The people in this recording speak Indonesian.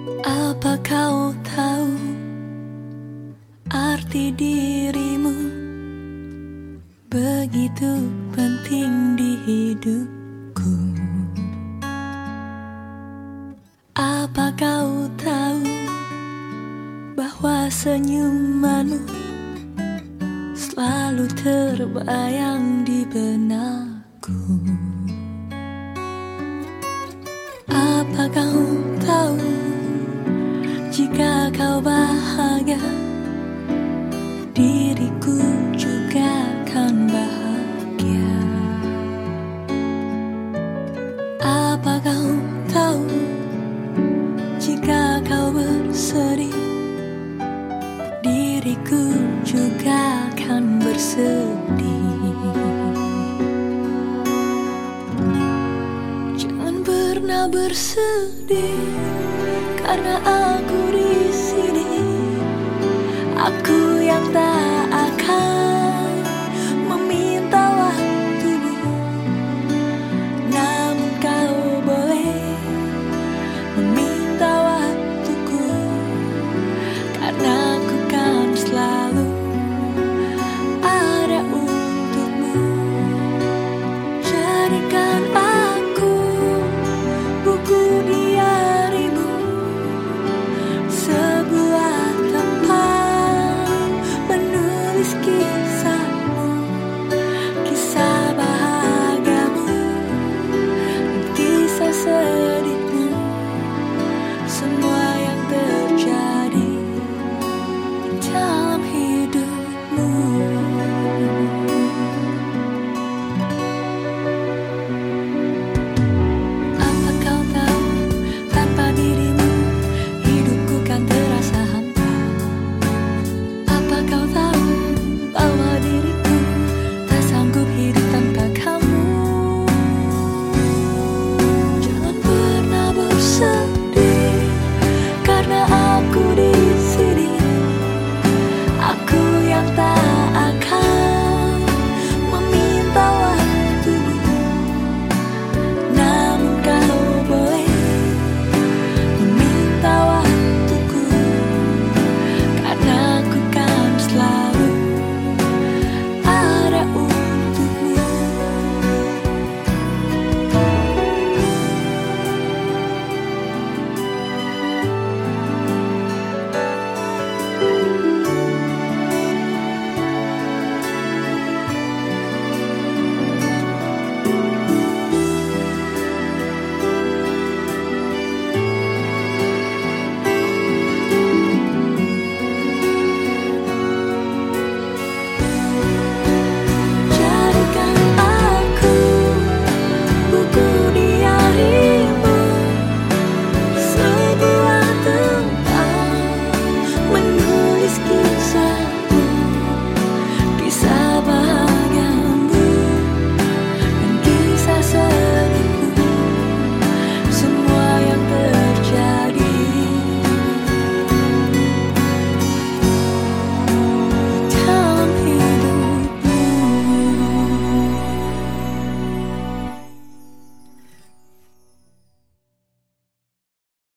Apa kau tahu arti dirimu begitu penting di hidupku? Apa kau tahu bahwa senyumanmu selalu terbayang di benakku? Apa kau tahu jika kau bahagia, diriku juga akan bahagia? Apa kau tahu jika kau bersedih, diriku juga akan bersedih? Jangan pernah bersedih karena aku di sini, aku yang tak